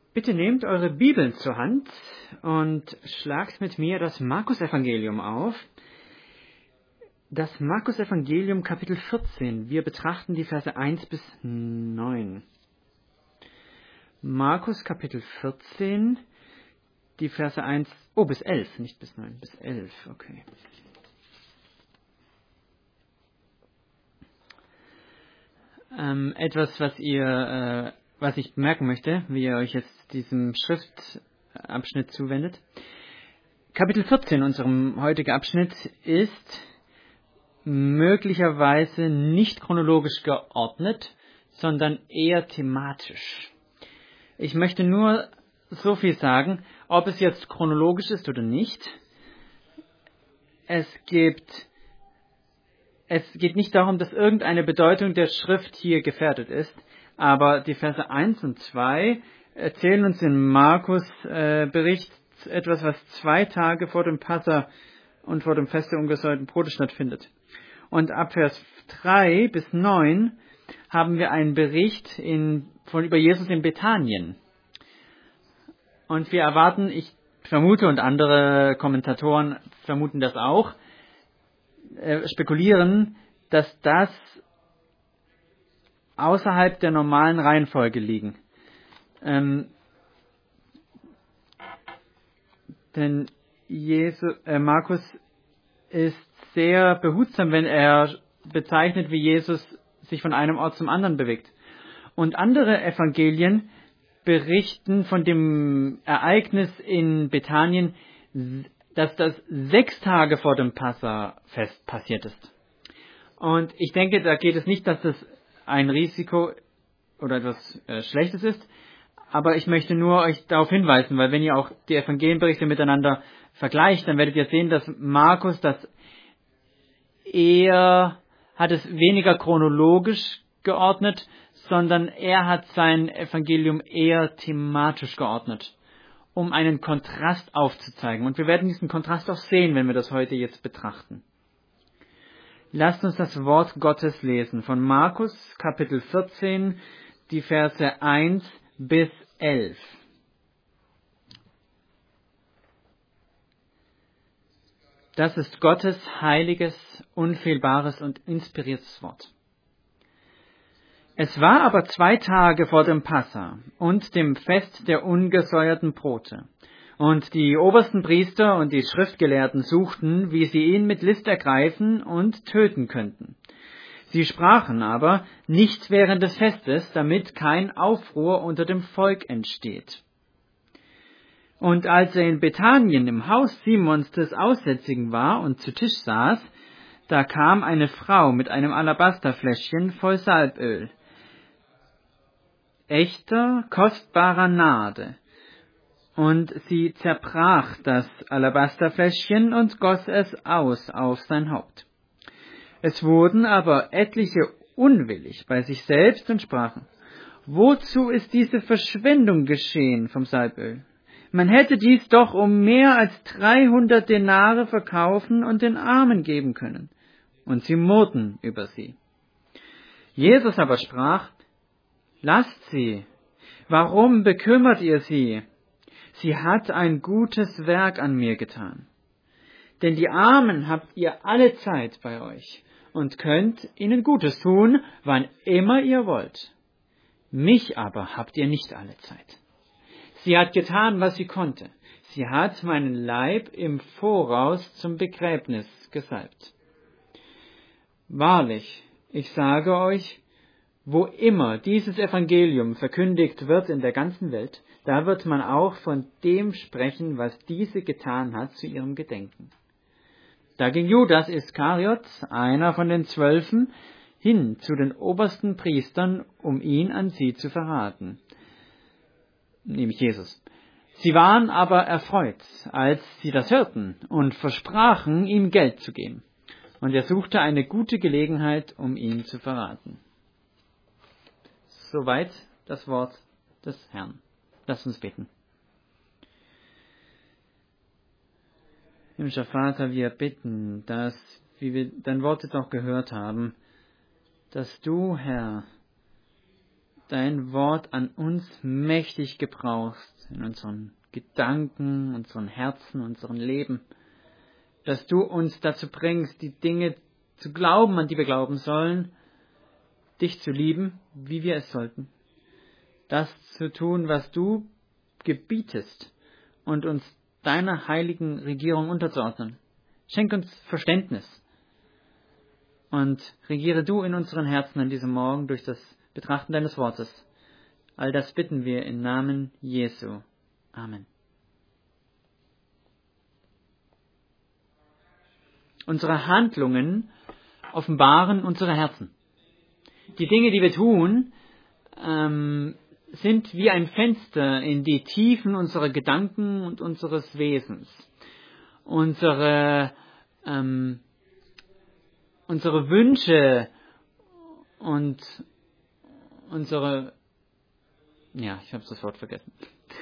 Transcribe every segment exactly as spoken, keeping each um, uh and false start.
Bitte nehmt eure Bibeln zur Hand und schlagt mit mir das Markus-Evangelium auf. Das Markus-Evangelium Kapitel vierzehn. Wir betrachten die Verse eins bis neun. Markus Kapitel vierzehn, die Verse eins, oh, bis elf, nicht bis neun, bis elf, okay. Ähm, etwas, was ihr, äh, was ich bemerken möchte, wie ihr euch jetzt diesem Schriftabschnitt zuwendet. Kapitel vierzehn, unserem heutigen Abschnitt, ist möglicherweise nicht chronologisch geordnet, sondern eher thematisch. Ich möchte nur so viel sagen, ob es jetzt chronologisch ist oder nicht. Es gibt, es geht nicht darum, dass irgendeine Bedeutung der Schrift hier gefährdet ist, aber die Verse eins und zwei erzählen uns in Markus äh, Bericht etwas, was zwei Tage vor dem Passa und vor dem Fest der ungesäuerten Brote stattfindet. Und ab Vers drei bis neun haben wir einen Bericht in, von über Jesus in Bethanien. Und wir erwarten, ich vermute und andere Kommentatoren vermuten das auch, äh, spekulieren, dass das außerhalb der normalen Reihenfolge liegen. Ähm, denn Jesu, äh, Markus ist sehr behutsam, wenn er bezeichnet, wie Jesus sich von einem Ort zum anderen bewegt. Und andere Evangelien berichten von dem Ereignis in Bethanien, dass das sechs Tage vor dem Passafest passiert ist. Und ich denke, da geht es nicht, dass das ein Risiko oder etwas äh, Schlechtes ist, aber ich möchte nur euch darauf hinweisen, weil wenn ihr auch die Evangelienberichte miteinander vergleicht, dann werdet ihr sehen, dass Markus das eher, hat es weniger chronologisch geordnet, sondern er hat sein Evangelium eher thematisch geordnet, um einen Kontrast aufzuzeigen. Und wir werden diesen Kontrast auch sehen, wenn wir das heute jetzt betrachten. Lasst uns das Wort Gottes lesen von Markus Kapitel vierzehn, die Verse eins bis elf. Das ist Gottes heiliges, unfehlbares und inspiriertes Wort. Es war aber zwei Tage vor dem Passa und dem Fest der ungesäuerten Brote. Und die obersten Priester und die Schriftgelehrten suchten, wie sie ihn mit List ergreifen und töten könnten. Sie sprachen aber, nicht während des Festes, damit kein Aufruhr unter dem Volk entsteht. Und als er in Bethanien im Haus Simons des Aussätzigen war und zu Tisch saß, da kam eine Frau mit einem Alabasterfläschchen voll Salböl, echter, kostbarer Nade. Und sie zerbrach das Alabasterfläschchen und goss es aus auf sein Haupt. Es wurden aber etliche unwillig bei sich selbst und sprachen, wozu ist diese Verschwendung geschehen vom Salböl? Man hätte dies doch um mehr als dreihundert Denare verkaufen und den Armen geben können. Und sie murrten über sie. Jesus aber sprach, lasst sie. Warum bekümmert ihr sie? Sie hat ein gutes Werk an mir getan. Denn die Armen habt ihr alle Zeit bei euch und könnt ihnen Gutes tun, wann immer ihr wollt. Mich aber habt ihr nicht alle Zeit. Sie hat getan, was sie konnte. Sie hat meinen Leib im Voraus zum Begräbnis gesalbt. Wahrlich, ich sage euch, wo immer dieses Evangelium verkündigt wird in der ganzen Welt, da wird man auch von dem sprechen, was diese getan hat, zu ihrem Gedenken. Da ging Judas Iskariot, einer von den Zwölfen, hin zu den obersten Priestern, um ihn an sie zu verraten. Nämlich Jesus. Sie waren aber erfreut, als sie das hörten, und versprachen, ihm Geld zu geben. Und er suchte eine gute Gelegenheit, um ihn zu verraten. Soweit das Wort des Herrn. Lasst uns beten. Himmlischer Vater, wir bitten, dass, wie wir dein Wort jetzt auch gehört haben, dass du, Herr, dein Wort an uns mächtig gebrauchst, in unseren Gedanken, unseren Herzen, unserem Leben, dass du uns dazu bringst, die Dinge zu glauben, an die wir glauben sollen, dich zu lieben, wie wir es sollten, das zu tun, was du gebietest und uns deiner heiligen Regierung unterzuordnen. Schenk uns Verständnis und regiere du in unseren Herzen an diesem Morgen durch das Betrachten deines Wortes. All das bitten wir im Namen Jesu. Amen. Unsere Handlungen offenbaren unsere Herzen. Die Dinge, die wir tun, ähm, sind wie ein Fenster in die Tiefen unserer Gedanken und unseres Wesens. Unsere, ähm, unsere Wünsche und unsere, ja, ich habe das Wort vergessen.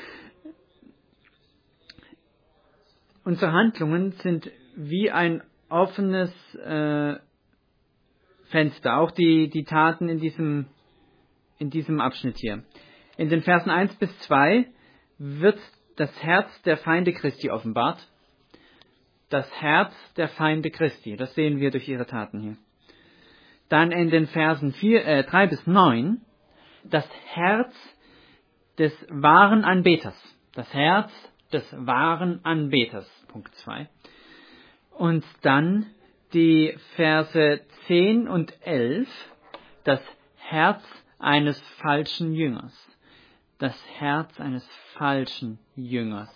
Unsere Handlungen sind wie ein offenes äh, Fenster, auch die, die Taten in diesem, in diesem Abschnitt hier. In den Versen eins bis zwei wird das Herz der Feinde Christi offenbart. Das Herz der Feinde Christi, das sehen wir durch ihre Taten hier. Dann in den Versen vier, äh, drei bis neun das Herz des wahren Anbeters. Das Herz des wahren Anbeters, Punkt zwei. Und dann die Verse zehn und elf, das Herz eines falschen Jüngers. Das Herz eines falschen Jüngers.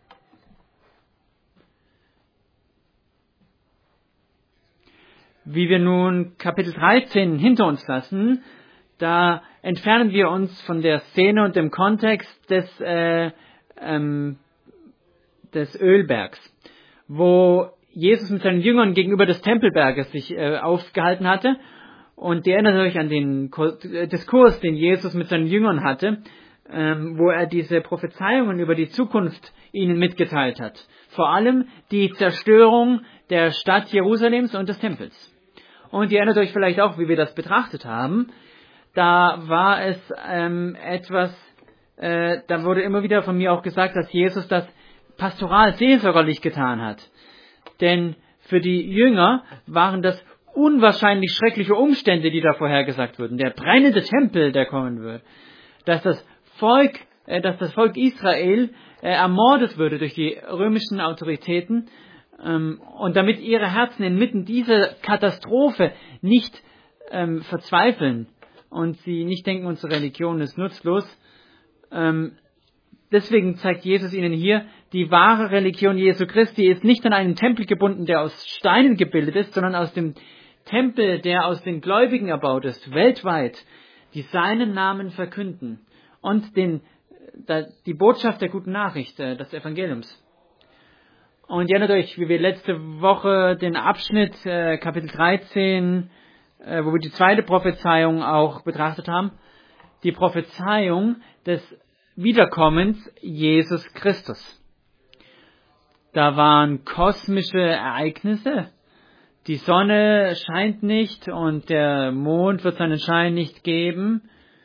Wie wir nun Kapitel dreizehn hinter uns lassen, da entfernen wir uns von der Szene und dem Kontext des, äh, ähm, des Ölbergs, wo Jesus mit seinen Jüngern gegenüber des Tempelberges sich äh, aufgehalten hatte. Und ihr erinnert euch an den Diskurs, den Jesus mit seinen Jüngern hatte, ähm, wo er diese Prophezeiungen über die Zukunft ihnen mitgeteilt hat. Vor allem die Zerstörung der Stadt Jerusalems und des Tempels. Und ihr erinnert euch vielleicht auch, wie wir das betrachtet haben. Da war es ähm, etwas, äh, da wurde immer wieder von mir auch gesagt, dass Jesus das pastoral seelsorgerlich getan hat. Denn für die Jünger waren das unwahrscheinlich schreckliche Umstände, die da vorhergesagt wurden. Der brennende Tempel, der kommen wird. Dass das Volk, äh, dass das Volk Israel äh, ermordet würde durch die römischen Autoritäten. Ähm, und damit ihre Herzen inmitten dieser Katastrophe nicht ähm, verzweifeln und sie nicht denken, unsere Religion ist nutzlos. Ähm, deswegen zeigt Jesus ihnen hier, die wahre Religion Jesu Christi ist nicht an einen Tempel gebunden, der aus Steinen gebildet ist, sondern aus dem Tempel, der aus den Gläubigen erbaut ist, weltweit, die seinen Namen verkünden und den, die Botschaft der guten Nachricht, des Evangeliums. Und ihr erinnert euch, wie wir letzte Woche den Abschnitt, äh, Kapitel dreizehn, äh, wo wir die zweite Prophezeiung auch betrachtet haben, die Prophezeiung des Wiederkommens Jesus Christus. Da waren kosmische Ereignisse. Die Sonne scheint nicht und der Mond wird seinen Schein nicht geben.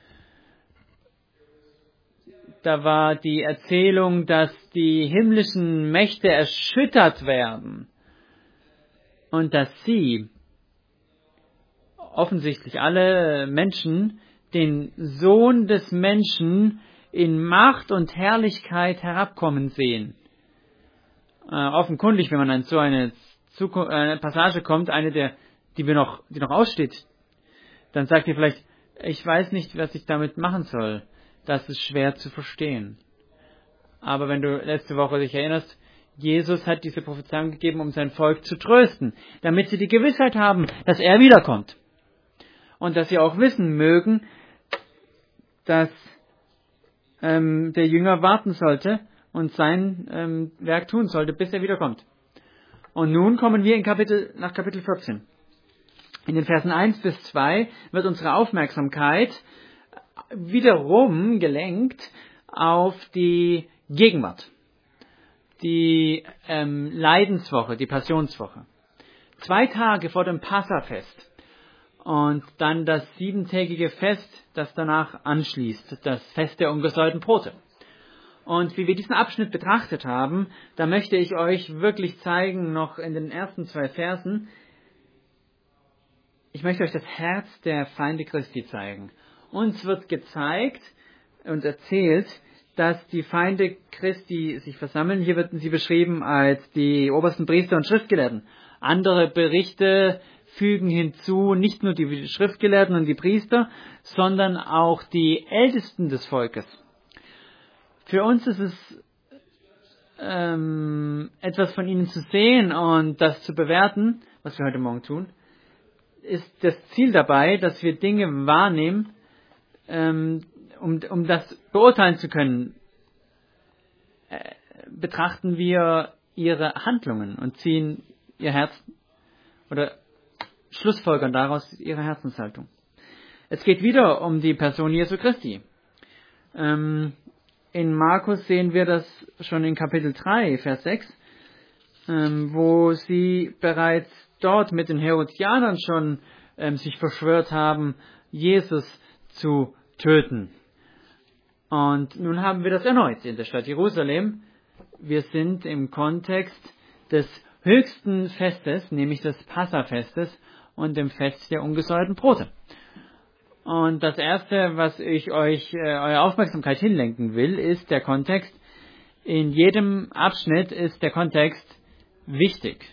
Da war die Erzählung, dass die himmlischen Mächte erschüttert werden und dass sie, offensichtlich alle Menschen, den Sohn des Menschen in Macht und Herrlichkeit herabkommen sehen. Äh, offenkundig, wenn man an so eine, Zukunft, eine Passage kommt, eine der, die wir noch, die noch aussteht, dann sagt ihr vielleicht, ich weiß nicht, was ich damit machen soll. Das ist schwer zu verstehen. Aber wenn du letzte Woche dich erinnerst, Jesus hat diese Prophezeiung gegeben, um sein Volk zu trösten, damit sie die Gewissheit haben, dass er wiederkommt. Und dass sie auch wissen mögen, dass ähm, der Jünger warten sollte und sein ähm, Werk tun sollte, bis er wiederkommt. Und nun kommen wir in Kapitel, nach Kapitel vierzehn. In den Versen eins bis zwei wird unsere Aufmerksamkeit wiederum gelenkt auf die Gegenwart, die ähm, Leidenswoche, die Passionswoche. Zwei Tage vor dem Passafest. und dann das siebentägige Fest, das danach anschließt, das Fest der ungesäuerten Brote. Und wie wir diesen Abschnitt betrachtet haben, da möchte ich euch wirklich zeigen, noch in den ersten zwei Versen, ich möchte euch das Herz der Feinde Christi zeigen. Uns wird gezeigt und erzählt, dass die Feinde Christi sich versammeln. Hier werden sie beschrieben als die obersten Priester und Schriftgelehrten. Andere Berichte fügen hinzu, nicht nur die Schriftgelehrten und die Priester, sondern auch die Ältesten des Volkes. Für uns ist es ähm, etwas von ihnen zu sehen und das zu bewerten, was wir heute Morgen tun, ist das Ziel dabei, dass wir Dinge wahrnehmen, ähm, um, um das beurteilen zu können. Äh, betrachten wir ihre Handlungen und ziehen ihr Herz oder schlussfolgern daraus ihre Herzenshaltung. Es geht wieder um die Person Jesu Christi. Ähm, in Markus sehen wir das schon in Kapitel drei, Vers sechs, ähm, wo sie bereits dort mit den Herodianern schon ähm, sich verschwört haben, Jesus zu töten. Und nun haben wir das erneut in der Stadt Jerusalem. Wir sind im Kontext des höchsten Festes, nämlich des Passafestes und dem Fest der ungesäuerten Brote. Und das Erste, was ich euch, äh, eure Aufmerksamkeit hinlenken will, ist der Kontext. In jedem Abschnitt ist der Kontext wichtig.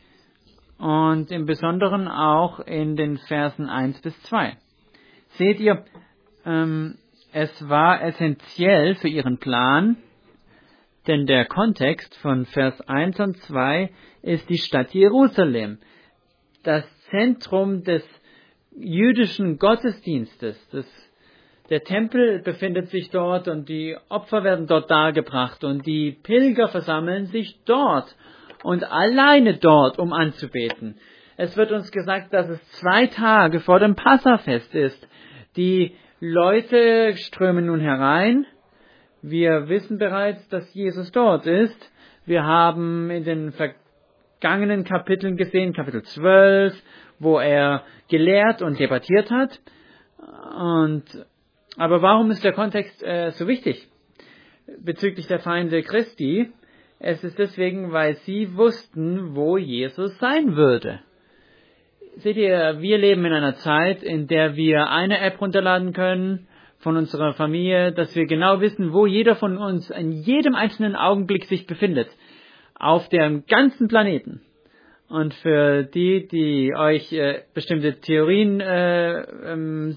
Und im Besonderen auch in den Versen eins bis zwei. Seht ihr, ähm, es war essentiell für ihren Plan, denn der Kontext von Vers eins und zwei ist die Stadt Jerusalem, das Zentrum des jüdischen Gottesdienstes. Das, der Tempel befindet sich dort und die Opfer werden dort dargebracht und die Pilger versammeln sich dort und alleine dort, um anzubeten. Es wird uns gesagt, dass es zwei Tage vor dem Passafest ist. Die Leute strömen nun herein. Wir wissen bereits, dass Jesus dort ist. Wir haben in den vergangenen Kapiteln gesehen, Kapitel zwölf, wo er gelehrt und debattiert hat. Und, aber warum ist der Kontext äh, so wichtig bezüglich der Feinde Christi? Es ist deswegen, weil sie wussten, wo Jesus sein würde. Seht ihr, wir leben in einer Zeit, in der wir eine App runterladen können von unserer Familie, dass wir genau wissen, wo jeder von uns in jedem einzelnen Augenblick sich befindet. Auf dem ganzen Planeten. Und für die, die euch äh, bestimmte Theorien äh, ähm,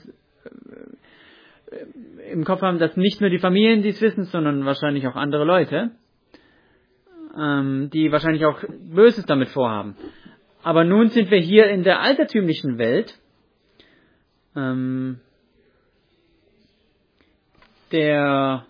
äh, im Kopf haben, dass nicht nur die Familien dies wissen, sondern wahrscheinlich auch andere Leute, ähm, die wahrscheinlich auch Böses damit vorhaben. Aber nun sind wir hier in der altertümlichen Welt, ähm, der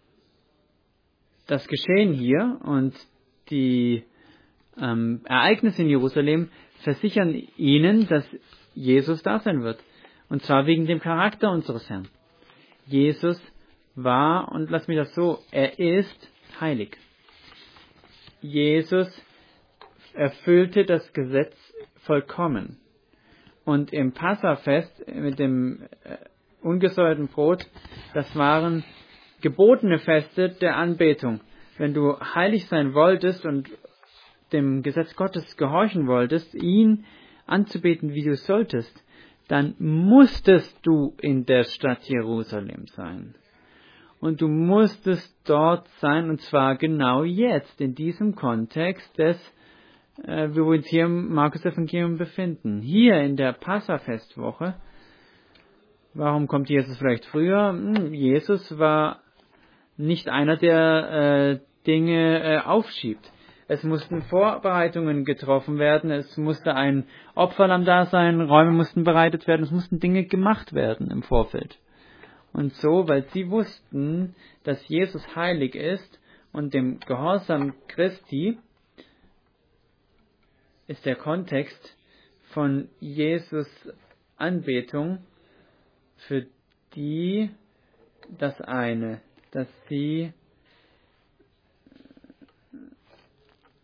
das Geschehen hier und die ähm, Ereignisse in Jerusalem versichern ihnen, dass Jesus da sein wird. Und zwar wegen dem Charakter unseres Herrn. Jesus war, und lass mich das so, er ist heilig. Jesus erfüllte das Gesetz vollkommen. Und im Passafest mit dem äh, ungesäuerten Brot, das waren gebotene Feste der Anbetung. Wenn du heilig sein wolltest und dem Gesetz Gottes gehorchen wolltest, ihn anzubeten, wie du solltest, dann musstest du in der Stadt Jerusalem sein. Und du musstest dort sein, und zwar genau jetzt, in diesem Kontext des, äh, wo wir uns hier im Markus-Evangelium befinden. Hier in der Passafestwoche. Warum kommt Jesus vielleicht früher? Hm, Jesus war nicht einer, der äh, Dinge äh, aufschiebt. Es mussten Vorbereitungen getroffen werden, es musste ein Opferlamm da sein, Räume mussten bereitet werden, es mussten Dinge gemacht werden im Vorfeld. Und so, weil sie wussten, dass Jesus heilig ist und dem Gehorsam Christi, ist der Kontext von Jesus Anbetung für die das eine, dass sie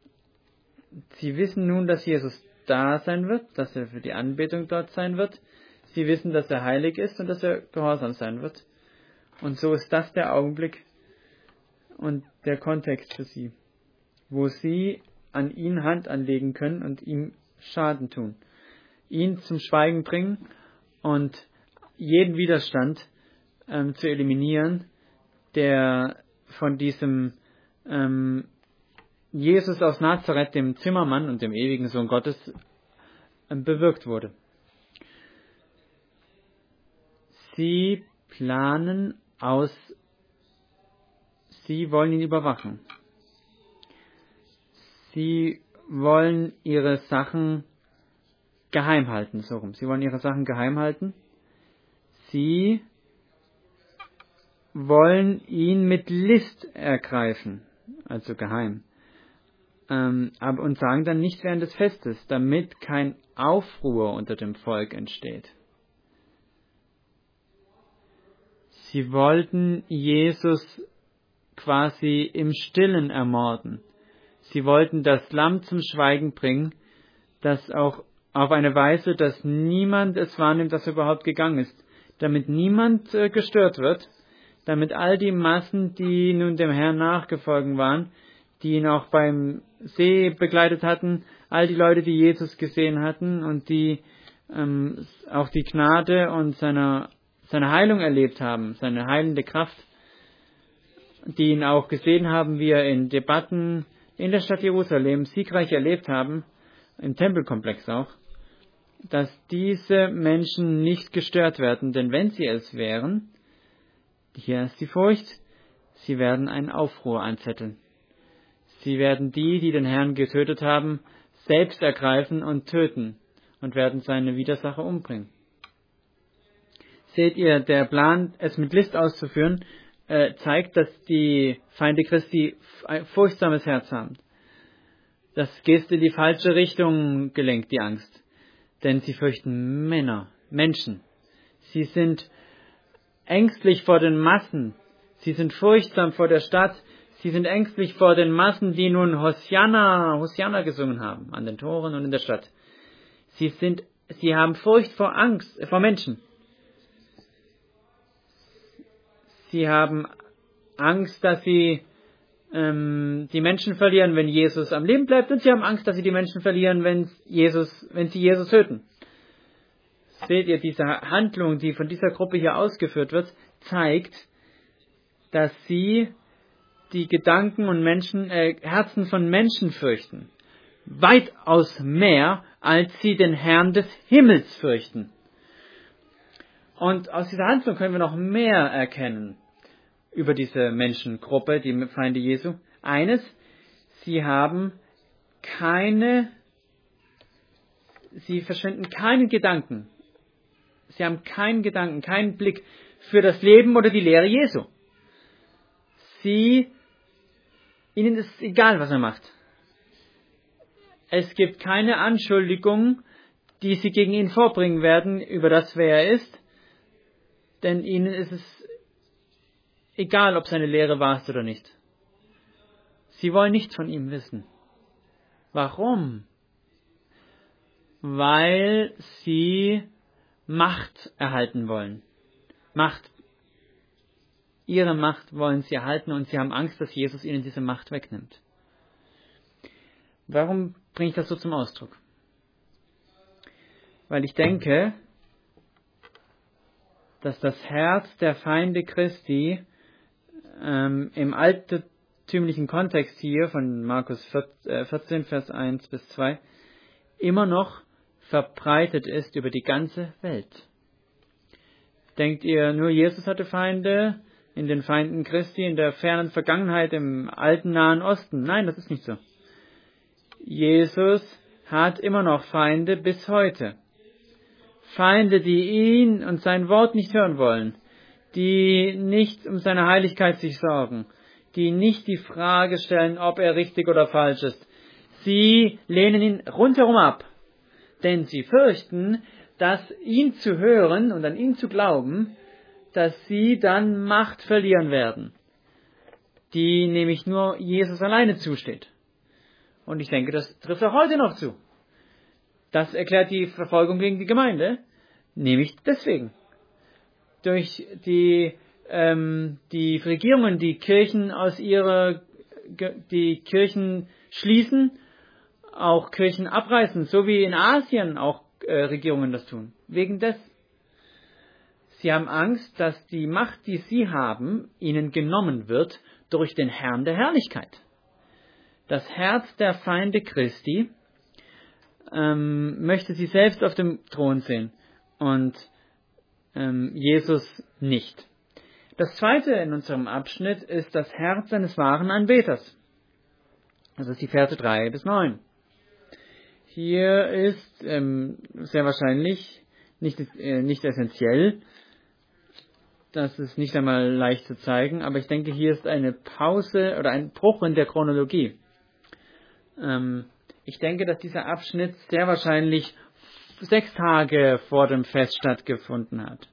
Sie wissen nun, dass Jesus da sein wird, dass er für die Anbetung dort sein wird. Sie wissen, dass er heilig ist und dass er gehorsam sein wird. Und so ist das der Augenblick und der Kontext für sie, wo sie an ihn Hand anlegen können und ihm Schaden tun. Ihn zum Schweigen bringen und jeden Widerstand ähm, zu eliminieren, der von diesem ähm, Jesus aus Nazareth, dem Zimmermann und dem ewigen Sohn Gottes, ähm, bewirkt wurde. Sie planen aus, sie wollen ihn überwachen. Sie wollen ihre Sachen geheim halten, so rum. Sie wollen ihre Sachen geheim halten. Sie wollen ihn mit List ergreifen, also geheim. Ähm, aber, und sagen dann nicht während des Festes, damit kein Aufruhr unter dem Volk entsteht. Sie wollten Jesus quasi im Stillen ermorden. Sie wollten das Lamm zum Schweigen bringen, das auch auf eine Weise, dass niemand es wahrnimmt, dass er überhaupt gegangen ist, damit niemand äh, gestört wird, damit all die Massen, die nun dem Herrn nachgefolgt waren, die ihn auch beim See begleitet hatten, all die Leute, die Jesus gesehen hatten und die ähm, auch die Gnade und seine, seine Heilung erlebt haben, seine heilende Kraft, die ihn auch gesehen haben, wie er in Debatten in der Stadt Jerusalem siegreich erlebt haben, im Tempelkomplex auch, dass diese Menschen nicht gestört werden, denn wenn sie es wären, hier ist die Furcht, sie werden einen Aufruhr anzetteln. Sie werden die, die den Herrn getötet haben, selbst ergreifen und töten und werden seine Widersacher umbringen. Seht ihr, der Plan, es mit List auszuführen, äh, zeigt, dass die Feinde Christi ein furchtsames Herz haben. Das geht in die falsche Richtung gelenkt, die Angst. Denn sie fürchten Männer, Menschen. Sie sind ängstlich vor den Massen. Sie sind furchtsam vor der Stadt. Sie sind ängstlich vor den Massen, die nun Hosianna, Hosianna gesungen haben, an den Toren und in der Stadt. Sie sind, sie haben Furcht vor Angst, äh, vor Menschen. Sie haben Angst, dass sie ähm, die Menschen verlieren, wenn Jesus am Leben bleibt, und sie haben Angst, dass sie die Menschen verlieren, wenn Jesus, wenn sie Jesus töten. Seht ihr, diese Handlung, die von dieser Gruppe hier ausgeführt wird, zeigt, dass sie die Gedanken und Menschen, äh, Herzen von Menschen fürchten. Weitaus mehr, als sie den Herrn des Himmels fürchten. Und aus dieser Handlung können wir noch mehr erkennen über diese Menschengruppe, die Feinde Jesu. Eines, sie haben keine, sie verschwenden keinen Gedanken. Sie haben keinen Gedanken, keinen Blick für das Leben oder die Lehre Jesu. Sie, ihnen ist egal, was er macht. Es gibt keine Anschuldigung, die sie gegen ihn vorbringen werden, über das, wer er ist. Denn ihnen ist es egal, ob seine Lehre wahr ist oder nicht. Sie wollen nichts von ihm wissen. Warum? Weil sie Macht erhalten wollen. Macht. Ihre Macht wollen sie erhalten und sie haben Angst, dass Jesus ihnen diese Macht wegnimmt. Warum bringe ich das so zum Ausdruck? Weil ich denke, dass das Herz der Feinde Christi ähm, im altertümlichen Kontext hier von Markus vierzehn, Vers eins bis zwei immer noch verbreitet ist über die ganze Welt. Denkt ihr, nur Jesus hatte Feinde in den Feinden Christi in der fernen Vergangenheit im alten Nahen Osten? Nein, das ist nicht so. Jesus hat immer noch Feinde bis heute. Feinde, die ihn und sein Wort nicht hören wollen, die nicht um seine Heiligkeit sich sorgen, die nicht die Frage stellen, ob er richtig oder falsch ist. Sie lehnen ihn rundherum ab, denn sie fürchten, dass ihn zu hören und an ihn zu glauben, dass sie dann Macht verlieren werden, die nämlich nur Jesus alleine zusteht. Und ich denke, das trifft auch heute noch zu. Das erklärt die Verfolgung gegen die Gemeinde, Nämlich deswegen. Durch die, ähm, die Regierungen, die Kirchen aus ihrer, die Kirchen schließen, auch Kirchen abreißen, so wie in Asien auch äh, Regierungen das tun. Wegen des. Sie haben Angst, dass die Macht, die sie haben, ihnen genommen wird durch den Herrn der Herrlichkeit. Das Herz der Feinde Christi ähm, möchte sie selbst auf dem Thron sehen und ähm, Jesus nicht. Das zweite in unserem Abschnitt ist das Herz eines wahren Anbeters. Das ist die Verse drei bis neun. Hier ist ähm, sehr wahrscheinlich nicht, äh, nicht essentiell, das ist nicht einmal leicht zu zeigen, aber ich denke, hier ist eine Pause oder ein Bruch in der Chronologie. Ähm, ich denke, dass dieser Abschnitt sehr wahrscheinlich sechs Tage vor dem Fest stattgefunden hat.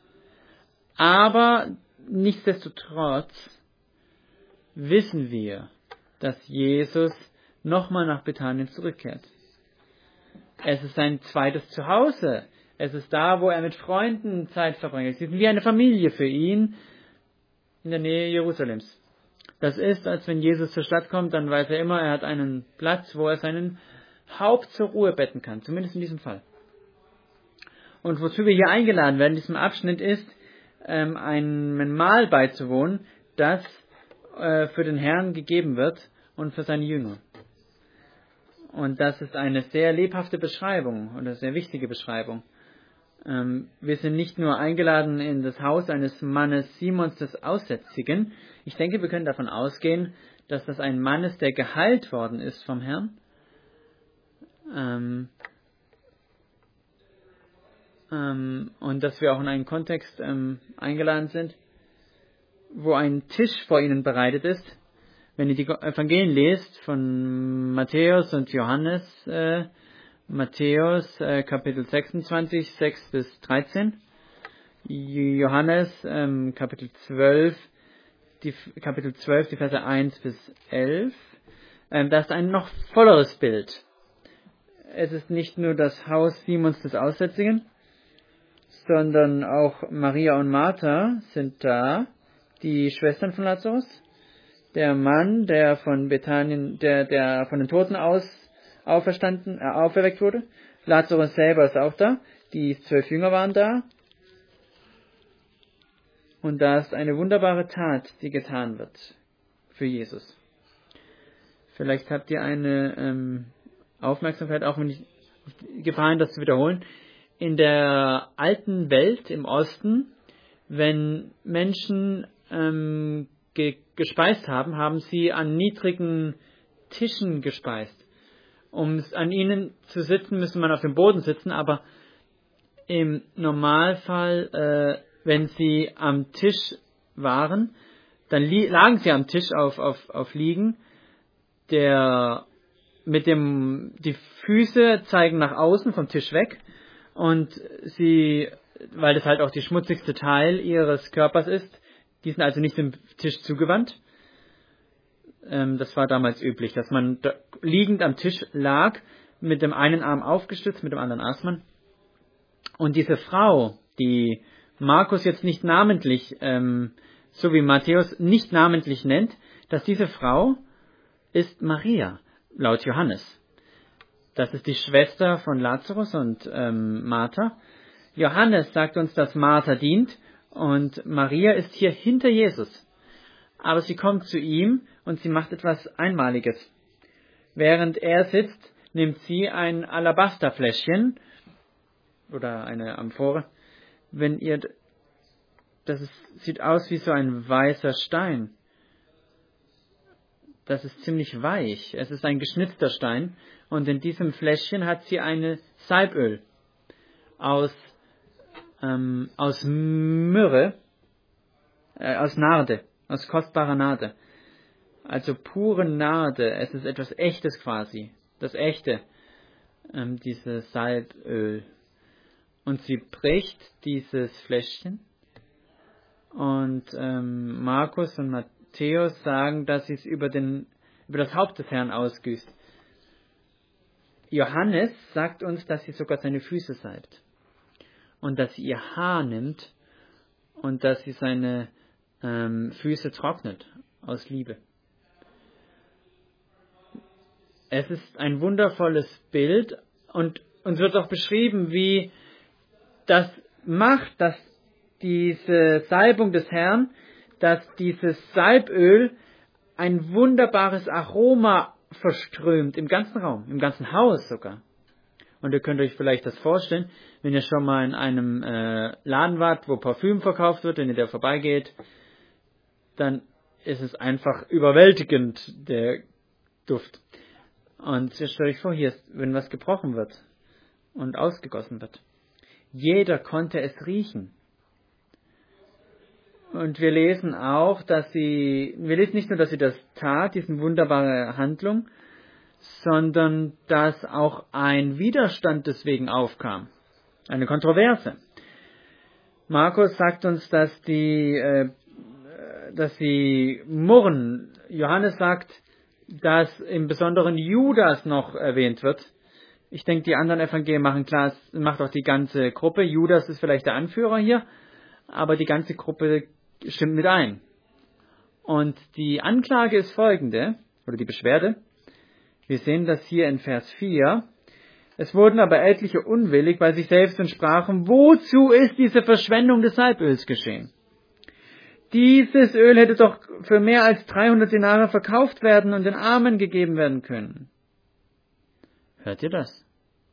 Aber nichtsdestotrotz wissen wir, dass Jesus nochmal nach Bethanien zurückkehrt. Es ist sein zweites Zuhause. Es ist da, wo er mit Freunden Zeit verbringt. Sie sind wie eine Familie für ihn in der Nähe Jerusalems. Das ist, als wenn Jesus zur Stadt kommt, dann weiß er immer, er hat einen Platz, wo er seinen Haupt zur Ruhe betten kann. Zumindest in diesem Fall. Und wozu wir hier eingeladen werden in diesem Abschnitt ist, ähm, einem Mahl beizuwohnen, das äh, für den Herrn gegeben wird und für seine Jünger. Und das ist eine sehr lebhafte Beschreibung oder sehr wichtige Beschreibung. Ähm, wir sind nicht nur eingeladen in das Haus eines Mannes Simons des Aussätzigen. Ich denke, wir können davon ausgehen, dass das ein Mann ist, der geheilt worden ist vom Herrn. Ähm, ähm, und dass wir auch in einen Kontext ähm, eingeladen sind, wo ein Tisch vor ihnen bereitet ist. Wenn ihr die Evangelien lest von Matthäus und Johannes, äh, Matthäus äh, Kapitel sechsundzwanzig, sechs bis dreizehn, Johannes ähm, Kapitel zwölf, die, Kapitel zwölf, die Verse eins bis elf, ähm, das ist ein noch volleres Bild. Es ist nicht nur das Haus Simons des Aussätzigen, sondern auch Maria und Martha sind da, die Schwestern von Lazarus. Der Mann, der von Bethanien, der, der von den Toten aus auferstanden, äh, auferweckt wurde. Lazarus selber ist auch da. Die zwölf Jünger waren da. Und da ist eine wunderbare Tat, die getan wird für Jesus. Vielleicht habt ihr eine ähm, Aufmerksamkeit, auch wenn ich gefallen, das zu wiederholen. In der alten Welt im Osten, wenn Menschen ähm, ge- gespeist haben, haben sie an niedrigen Tischen gespeist. Um an ihnen zu sitzen, müsste man auf dem Boden sitzen, aber im Normalfall, äh, wenn sie am Tisch waren, dann li- lagen sie am Tisch auf, auf, auf Liegen, der mit dem, die Füße zeigen nach außen vom Tisch weg und sie, weil das halt auch die schmutzigste Teil ihres Körpers ist, die sind also nicht dem Tisch zugewandt. Ähm, das war damals üblich, dass man da liegend am Tisch lag, mit dem einen Arm aufgestützt, mit dem anderen aß man. Und diese Frau, die Markus jetzt nicht namentlich, ähm, so wie Matthäus nicht namentlich nennt, dass diese Frau ist Maria, laut Johannes. Das ist die Schwester von Lazarus und ähm, Martha. Johannes sagt uns, dass Martha dient und Maria ist hier hinter Jesus. Aber sie kommt zu ihm und sie macht etwas Einmaliges. Während er sitzt, nimmt sie ein Alabasterfläschchen oder eine Amphore. Wenn ihr, das ist, sieht aus wie so ein weißer Stein. Das ist ziemlich weich. Es ist ein geschnitzter Stein. Und in diesem Fläschchen hat sie eine Salböl aus, ähm, aus Myrrhe, äh, aus Narde, aus kostbarer Narde. Also pure Narde. Es ist etwas Echtes quasi. Das Echte, ähm, dieses Salböl. Und sie bricht dieses Fläschchen. Und ähm, Markus und Matthäus sagen, dass sie es über, den, über das Haupt des Herrn ausgießt. Johannes sagt uns, dass sie sogar seine Füße salbt. und dass sie ihr Haar nimmt und dass sie seine ähm, Füße trocknet aus Liebe. Es ist ein wundervolles Bild und uns wird auch beschrieben, wie das macht, dass diese Salbung des Herrn, dass dieses Salböl ein wunderbares Aroma verströmt im ganzen Raum, im ganzen Haus sogar. Und ihr könnt euch vielleicht das vorstellen, wenn ihr schon mal in einem äh, Laden wart, wo Parfüm verkauft wird, wenn ihr da vorbeigeht, dann ist es einfach überwältigend, der Duft. Und stellt euch vor, hier ist, wenn was gebrochen wird und ausgegossen wird. Jeder konnte es riechen. Und wir lesen auch, dass sie, wir lesen nicht nur, dass sie das tat, diese wunderbare Handlung, sondern dass auch ein Widerstand deswegen aufkam. Eine Kontroverse. Markus sagt uns, dass die, äh, dass sie murren. Johannes sagt, dass im Besonderen Judas noch erwähnt wird. Ich denke, die anderen Evangelien machen klar, es macht auch die ganze Gruppe. Judas ist vielleicht der Anführer hier, aber die ganze Gruppe stimmt mit ein. Und die Anklage ist folgende, oder die Beschwerde. Wir sehen das hier in Vers vier. Es wurden aber etliche unwillig bei sich selbst und sprachen, wozu ist diese Verschwendung des Salböls geschehen? Dieses Öl hätte doch für mehr als dreihundert Denare verkauft werden und den Armen gegeben werden können. Hört ihr das?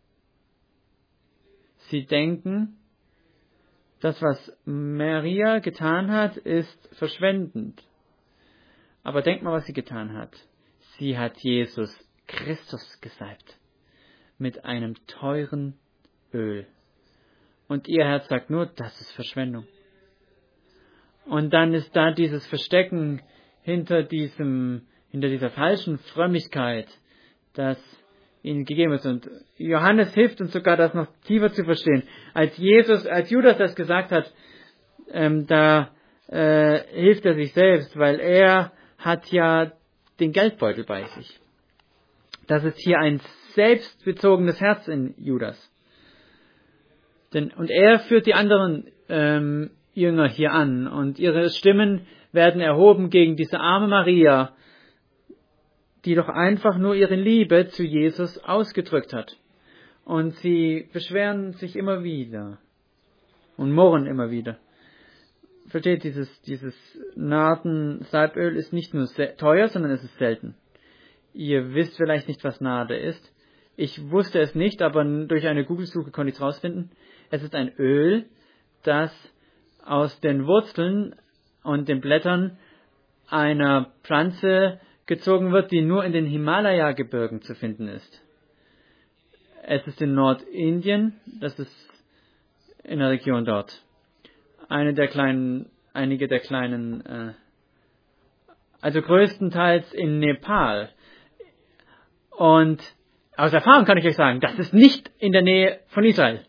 Sie denken, das, was Maria getan hat, ist verschwendend. Aber denkt mal, was sie getan hat. Sie hat Jesus Christus gesalbt mit einem teuren Öl. Und ihr Herz sagt nur, das ist Verschwendung. Und dann ist da dieses Verstecken hinter diesem, hinter dieser falschen Frömmigkeit, das ihnen gegeben ist. Und Johannes hilft uns sogar, das noch tiefer zu verstehen. Als Jesus, als Judas das gesagt hat, ähm, da äh, hilft er sich selbst, weil er hat ja den Geldbeutel bei sich. Das ist hier ein selbstbezogenes Herz in Judas. Denn, und er führt die anderen ähm, Jünger hier an und ihre Stimmen werden erhoben gegen diese arme Maria, die doch einfach nur ihre Liebe zu Jesus ausgedrückt hat. Und sie beschweren sich immer wieder und murren immer wieder. Versteht, dieses, dieses Naden-Salböl ist nicht nur teuer, sondern es ist selten. Ihr wisst vielleicht nicht, was Nade ist. Ich wusste es nicht, aber durch eine Google-Suche konnte ich es rausfinden. Es ist ein Öl, das aus den Wurzeln und den Blättern einer Pflanze gezogen wird, die nur in den Himalaya-Gebirgen zu finden ist. Es ist in Nordindien, das ist in der Region dort. Eine der kleinen, einige der kleinen, äh, also größtenteils in Nepal. Und aus Erfahrung kann ich euch sagen, das ist nicht in der Nähe von Israel.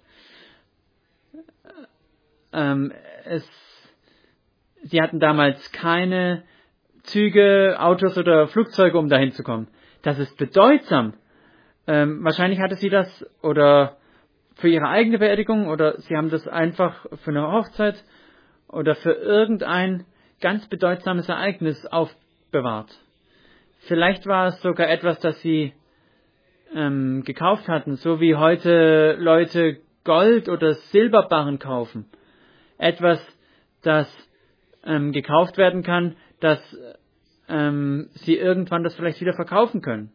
Ähm, es, sie hatten damals keine Züge, Autos oder Flugzeuge, um dahin zu kommen. Das ist bedeutsam. Ähm, wahrscheinlich hatte sie das oder für ihre eigene Beerdigung oder sie haben das einfach für eine Hochzeit oder für irgendein ganz bedeutsames Ereignis aufbewahrt. Vielleicht war es sogar etwas, das sie ähm, gekauft hatten, so wie heute Leute Gold- oder Silberbarren kaufen. Etwas, das ähm, gekauft werden kann, dass ähm, sie irgendwann das vielleicht wieder verkaufen können.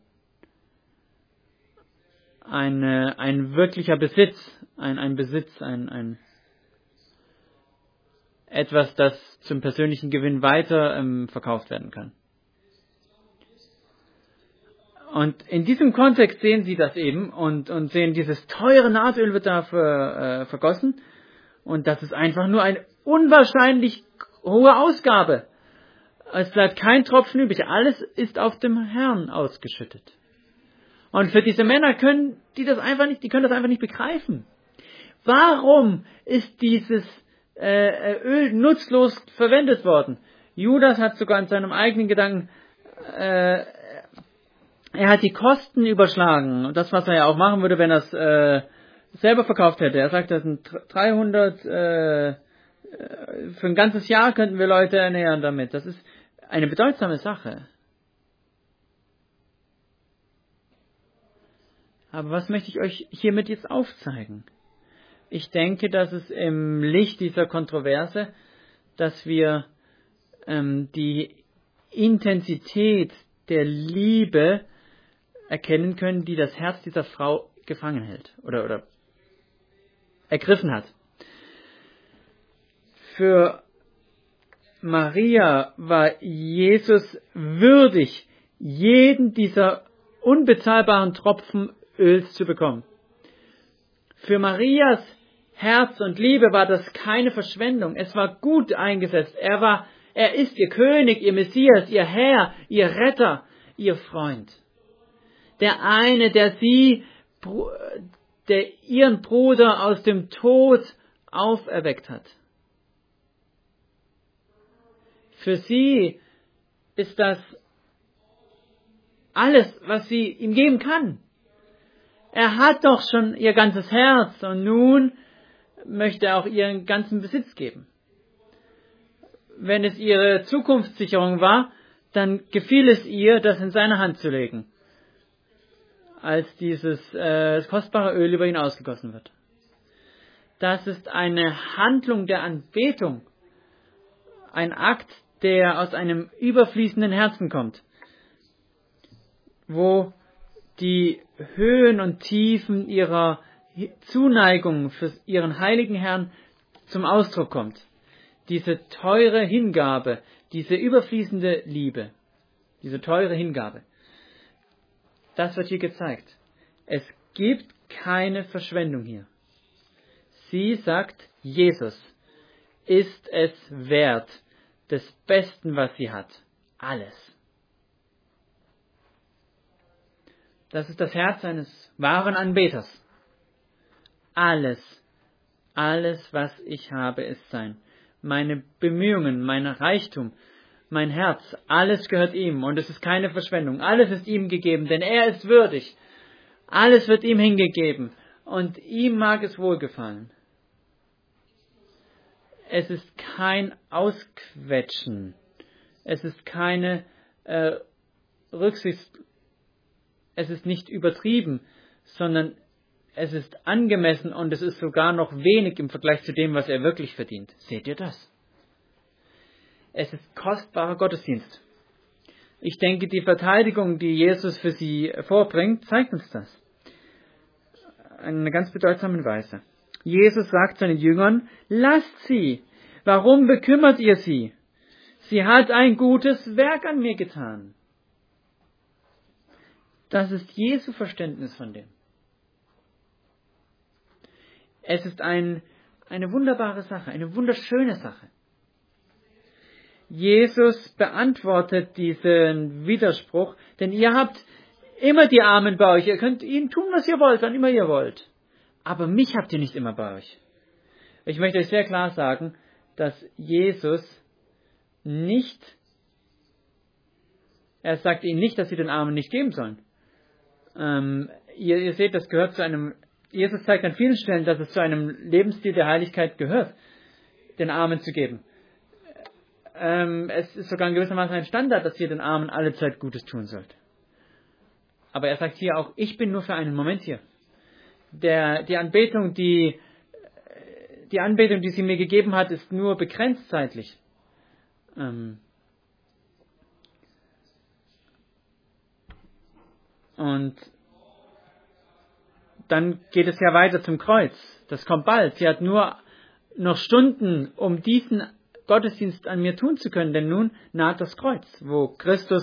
Eine, ein wirklicher Besitz, ein, ein Besitz, ein, ein etwas, das zum persönlichen Gewinn weiter ähm, verkauft werden kann. Und in diesem Kontext sehen sie das eben und, und sehen, dieses teure Nadelöl wird da ver, äh, vergossen und das ist einfach nur eine unwahrscheinlich hohe Ausgabe. Es bleibt kein Tropfen übrig, alles ist auf dem Herrn ausgeschüttet. Und für diese Männer können die das einfach nicht, die können das einfach nicht begreifen. Warum ist dieses äh, Öl nutzlos verwendet worden? Judas hat sogar in seinem eigenen Gedanken, äh, er hat die Kosten überschlagen. Und das, was er ja auch machen würde, wenn er es äh, selber verkauft hätte. Er sagt, das sind dreihundert, äh, für ein ganzes Jahr könnten wir Leute ernähren damit. Das ist eine bedeutsame Sache. Aber was möchte ich euch hiermit jetzt aufzeigen? Ich denke, dass es im Licht dieser Kontroverse, dass wir ähm, die Intensität der Liebe erkennen können, die das Herz dieser Frau gefangen hält oder, oder ergriffen hat. Für Maria war Jesus würdig, jeden dieser unbezahlbaren Tropfen Öls zu bekommen. Für Marias Herz und Liebe war das keine Verschwendung. Es war gut eingesetzt. Er war, er ist ihr König, ihr Messias, ihr Herr, ihr Retter, ihr Freund. Der eine, der sie, der ihren Bruder aus dem Tod auferweckt hat. Für sie ist das alles, was sie ihm geben kann. Er hat doch schon ihr ganzes Herz und nun möchte er auch ihren ganzen Besitz geben. Wenn es ihre Zukunftssicherung war, dann gefiel es ihr, das in seine Hand zu legen, als dieses äh, kostbare Öl über ihn ausgegossen wird. Das ist eine Handlung der Anbetung, ein Akt, der aus einem überfließenden Herzen kommt, wo die Höhen und Tiefen ihrer Zuneigung für ihren heiligen Herrn zum Ausdruck kommt. Diese teure Hingabe, diese überfließende Liebe, diese teure Hingabe. Das wird hier gezeigt. Es gibt keine Verschwendung hier. Sie sagt, Jesus ist es wert, des Besten, was sie hat. Alles. Das ist das Herz eines wahren Anbeters. Alles, alles, was ich habe, ist sein. Meine Bemühungen, mein Reichtum, mein Herz, alles gehört ihm und es ist keine Verschwendung. Alles ist ihm gegeben, denn er ist würdig. Alles wird ihm hingegeben und ihm mag es wohlgefallen. Es ist kein Ausquetschen. Es ist keine äh, Rücksicht. Es ist nicht übertrieben, sondern es ist angemessen und es ist sogar noch wenig im Vergleich zu dem, was er wirklich verdient. Seht ihr das? Es ist kostbarer Gottesdienst. Ich denke, die Verteidigung, die Jesus für sie vorbringt, zeigt uns das. In einer ganz bedeutsamen Weise. Jesus sagt seinen Jüngern, lasst sie. Warum bekümmert ihr sie? Sie hat ein gutes Werk an mir getan. Das ist Jesu Verständnis von dem. Es ist ein, eine wunderbare Sache, eine wunderschöne Sache. Jesus beantwortet diesen Widerspruch, denn ihr habt immer die Armen bei euch. Ihr könnt ihnen tun, was ihr wollt, wann immer ihr wollt. Aber mich habt ihr nicht immer bei euch. Ich möchte euch sehr klar sagen, dass Jesus nicht, er sagt ihnen nicht, dass sie den Armen nicht geben sollen. Ähm, ihr, ihr seht, das gehört zu einem, Jesus zeigt an vielen Stellen, dass es zu einem Lebensstil der Heiligkeit gehört, den Armen zu geben. Ähm, es ist sogar in gewissermaßen ein Standard, dass ihr den Armen alle Zeit Gutes tun sollt. Aber er sagt hier auch, ich bin nur für einen Moment hier. Der, die Anbetung, die, die Anbetung, die sie mir gegeben hat, ist nur begrenzt zeitlich. Ähm und dann geht es ja weiter zum Kreuz. Das kommt bald. Sie hat nur noch Stunden, um diesen Gottesdienst an mir tun zu können, denn nun naht das Kreuz, wo Christus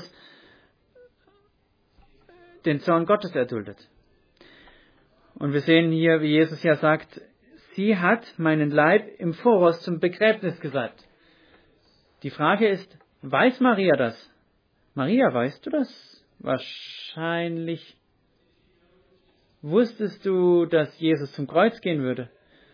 den Zorn Gottes erduldet. Und wir sehen hier, wie Jesus ja sagt, sie hat meinen Leib im Voraus zum Begräbnis gesalbt. Die Frage ist, weiß Maria das? Maria, weißt du das? Wahrscheinlich. Wusstest du, dass Jesus zum Kreuz gehen würde?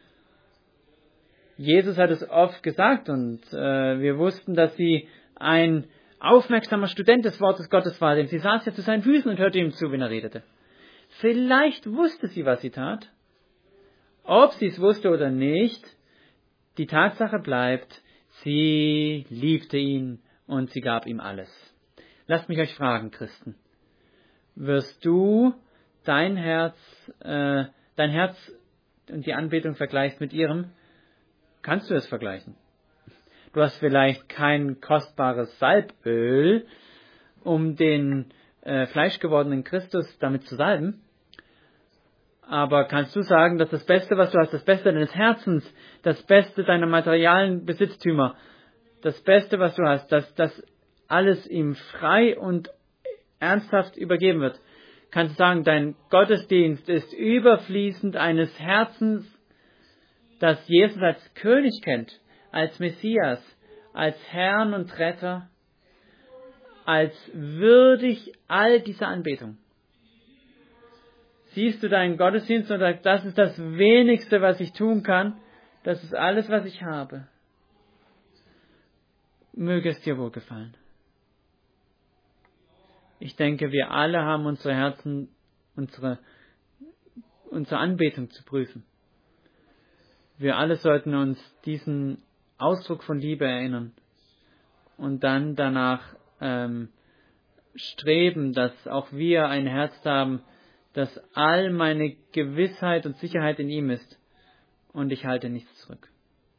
Jesus hat es oft gesagt und äh, wir wussten, dass sie ein aufmerksamer Student des Wortes Gottes war, denn sie saß ja zu seinen Füßen und hörte ihm zu, wenn er redete. Vielleicht wusste sie, was sie tat, Ob sie es wusste oder nicht, die Tatsache bleibt, sie liebte ihn und sie gab ihm alles. Lasst mich euch fragen, Christen. Wirst du dein Herz, äh, dein Herz und die Anbetung vergleichst mit ihrem? Kannst du es vergleichen? Du hast vielleicht kein kostbares Salböl, um den äh, fleischgewordenen Christus damit zu salben. Aber kannst du sagen, dass das Beste, was du hast, das Beste deines Herzens, das Beste deiner materialen Besitztümer, das Beste, was du hast, dass das alles ihm frei und ernsthaft übergeben wird? Kannst du sagen, dein Gottesdienst ist überfließend eines Herzens, das Jesus als König kennt, als Messias, als Herrn und Retter, als würdig all dieser Anbetung? Siehst du deinen Gottesdienst und sagst, das ist das Wenigste, was ich tun kann, das ist alles, was ich habe? Möge es dir wohlgefallen. Ich denke, wir alle haben unsere Herzen, unsere, unsere Anbetung zu prüfen. Wir alle sollten uns diesen Ausdruck von Liebe erinnern und dann danach ähm, streben, dass auch wir ein Herz haben, dass all meine Gewissheit und Sicherheit in ihm ist und ich halte nichts zurück.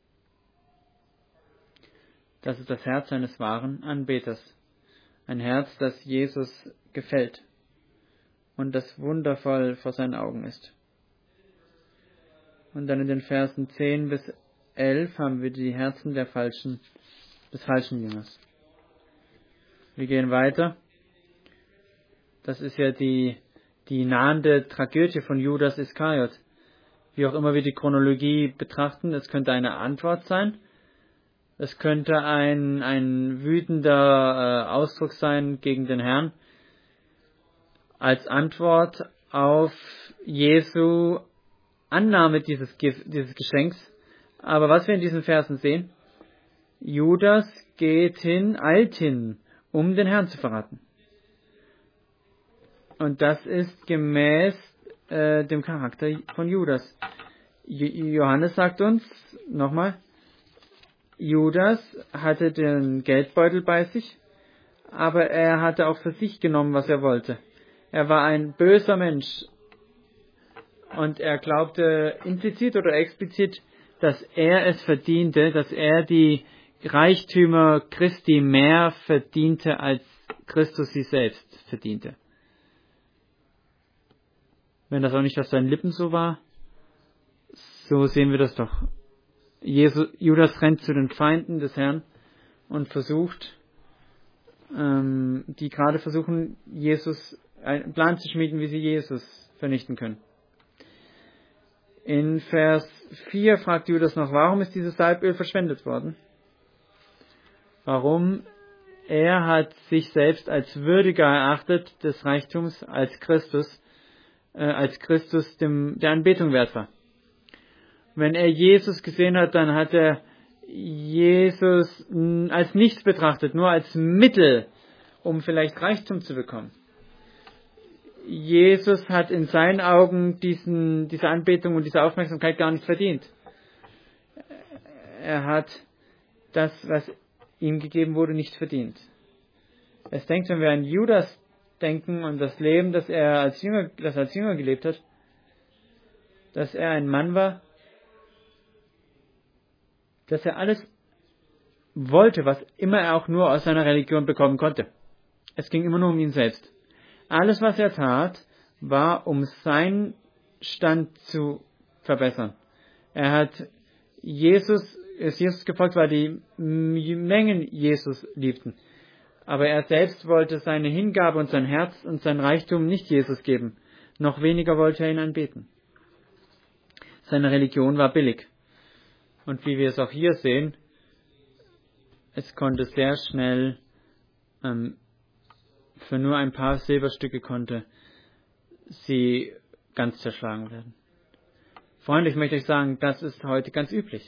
Das ist das Herz eines wahren Anbeters. Ein Herz, das Jesus gefällt und das wundervoll vor seinen Augen ist. Und dann in den Versen zehn bis elf haben wir die Herzen der falschen, des falschen Jüngers. Wir gehen weiter. Das ist ja die, die nahende Tragödie von Judas Iskariot. Wie auch immer wir die Chronologie betrachten, es könnte eine Antwort sein. Es könnte ein, ein wütender äh, Ausdruck sein gegen den Herrn. Als Antwort auf Jesu Annahme dieses, dieses Geschenks. Aber was wir in diesen Versen sehen, Judas geht hin, eilt hin, um den Herrn zu verraten. Und das ist gemäß äh, dem Charakter von Judas. J- Johannes sagt uns, nochmal, Judas hatte den Geldbeutel bei sich, aber er hatte auch für sich genommen, was er wollte. Er war ein böser Mensch. Und er glaubte implizit oder explizit, dass er es verdiente, dass er die Reichtümer Christi mehr verdiente, als Christus sie selbst verdiente. Wenn das auch nicht auf seinen Lippen so war, so sehen wir das doch. Jesus, Judas rennt zu den Feinden des Herrn und versucht, ähm, die gerade versuchen, Jesus einen Plan zu schmieden, wie sie Jesus vernichten können. In Vers vier fragt Judas noch, warum ist dieses Salböl verschwendet worden? Warum? Er hat sich selbst als würdiger erachtet des Reichtums als Christus, äh, als Christus dem, der Anbetung wert war. Wenn er Jesus gesehen hat, dann hat er Jesus als nichts betrachtet, nur als Mittel, um vielleicht Reichtum zu bekommen. Jesus hat in seinen Augen diesen, diese Anbetung und diese Aufmerksamkeit gar nicht verdient. Er hat das, was ihm gegeben wurde, nicht verdient. Es denkt, wenn wir an Judas denken und das Leben, das er als Jünger, das er als Jünger gelebt hat, dass er ein Mann war, dass er alles wollte, was immer er auch nur aus seiner Religion bekommen konnte. Es ging immer nur um ihn selbst. Alles, was er tat, war, um seinen Stand zu verbessern. Er hat Jesus, ist Jesus gefolgt, weil die Mengen Jesus liebten. Aber er selbst wollte seine Hingabe und sein Herz und sein Reichtum nicht Jesus geben. Noch weniger wollte er ihn anbeten. Seine Religion war billig. Und wie wir es auch hier sehen, es konnte sehr schnell ähm, für nur ein paar Silberstücke konnte sie ganz zerschlagen werden. Freunde, ich möchte euch sagen, das ist heute ganz üblich.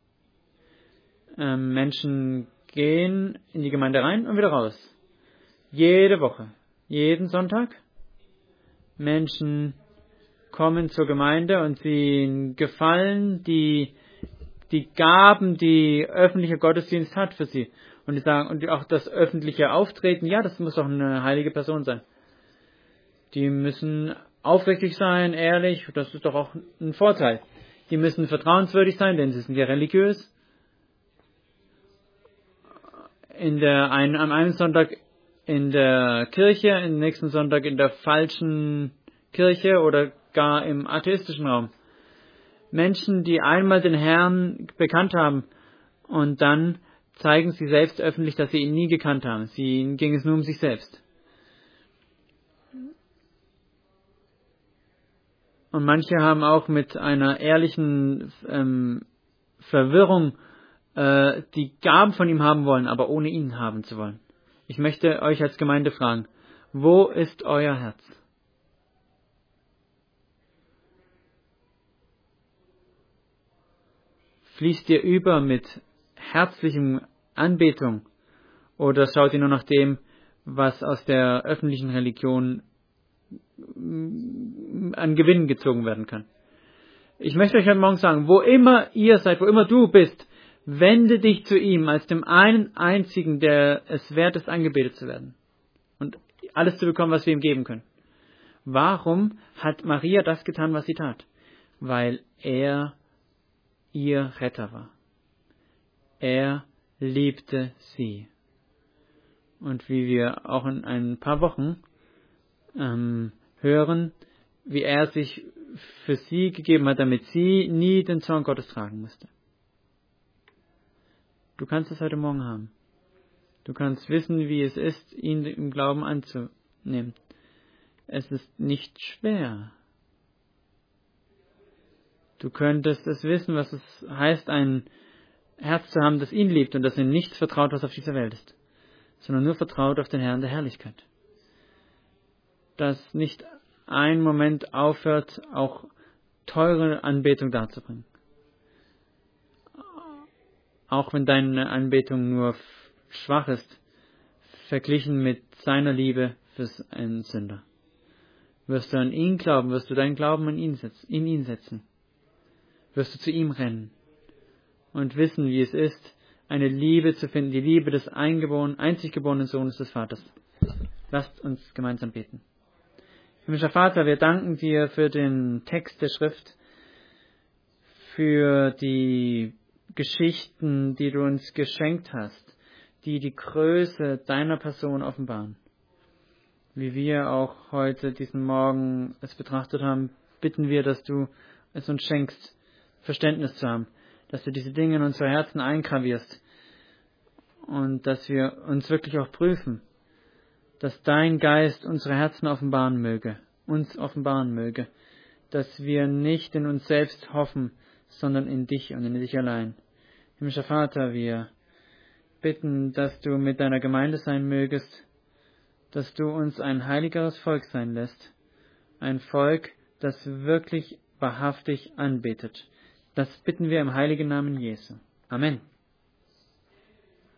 Ähm, Menschen gehen in die Gemeinde rein und wieder raus. Jede Woche, jeden Sonntag. Menschen kommen zur Gemeinde und sie ihnen gefallen die, die Gaben, die öffentlicher Gottesdienst hat für sie. Und die sagen, und auch das öffentliche Auftreten, ja, das muss doch eine heilige Person sein. Die müssen aufrichtig sein, ehrlich, das ist doch auch ein Vorteil. Die müssen vertrauenswürdig sein, denn sie sind ja religiös. In der, ein, am einen Sonntag in der Kirche, am nächsten Sonntag in der falschen Kirche oder gar im atheistischen Raum. Menschen, die einmal den Herrn bekannt haben und dann zeigen sie selbst öffentlich, dass sie ihn nie gekannt haben. Sie, ihnen ging es nur um sich selbst. Und manche haben auch mit einer ehrlichen ähm, Verwirrung äh, die Gaben von ihm haben wollen, aber ohne ihn haben zu wollen. Ich möchte euch als Gemeinde fragen, wo ist euer Herz? Fließt ihr über mit herzlichem Anbetung oder schaut ihr nur nach dem, was aus der öffentlichen Religion an Gewinn gezogen werden kann? Ich möchte euch heute Morgen sagen, wo immer ihr seid, wo immer du bist, wende dich zu ihm als dem einen einzigen, der es wert ist, angebetet zu werden und alles zu bekommen, was wir ihm geben können. Warum hat Maria das getan, was sie tat? Weil er ihr Retter war. Er liebte sie. Und wie wir auch in ein paar Wochen ähm, hören, wie er sich für sie gegeben hat, damit sie nie den Zorn Gottes tragen musste. Du kannst es heute Morgen haben. Du kannst wissen, wie es ist, ihn im Glauben anzunehmen. Es ist nicht schwer. Du könntest es wissen, was es heißt, ein Herz zu haben, das ihn liebt und das ihm nichts vertraut, was auf dieser Welt ist, sondern nur vertraut auf den Herrn der Herrlichkeit. Das nicht ein Moment aufhört, auch teure Anbetung darzubringen. Auch wenn deine Anbetung nur schwach ist, verglichen mit seiner Liebe für einen Sünder. Wirst du an ihn glauben, wirst du deinen Glauben in ihn setzen, in ihn setzen. Wirst du zu ihm rennen und wissen, wie es ist, eine Liebe zu finden, die Liebe des eingeborenen, einzig geborenen Sohnes des Vaters. Lasst uns gemeinsam beten. Himmlischer Vater, wir danken dir für den Text der Schrift, für die Geschichten, die du uns geschenkt hast, die die Größe deiner Person offenbaren. Wie wir auch heute diesen Morgen es betrachtet haben, bitten wir, dass du es uns schenkst, Verständnis zu haben, dass du diese Dinge in unsere Herzen eingravierst und dass wir uns wirklich auch prüfen, dass dein Geist unsere Herzen offenbaren möge, uns offenbaren möge, dass wir nicht in uns selbst hoffen, sondern in dich und in dich allein. Himmlischer Vater, wir bitten, dass du mit deiner Gemeinde sein mögest, dass du uns ein heiligeres Volk sein lässt, ein Volk, das wirklich wahrhaftig anbetet. Das bitten wir im heiligen Namen Jesu. Amen.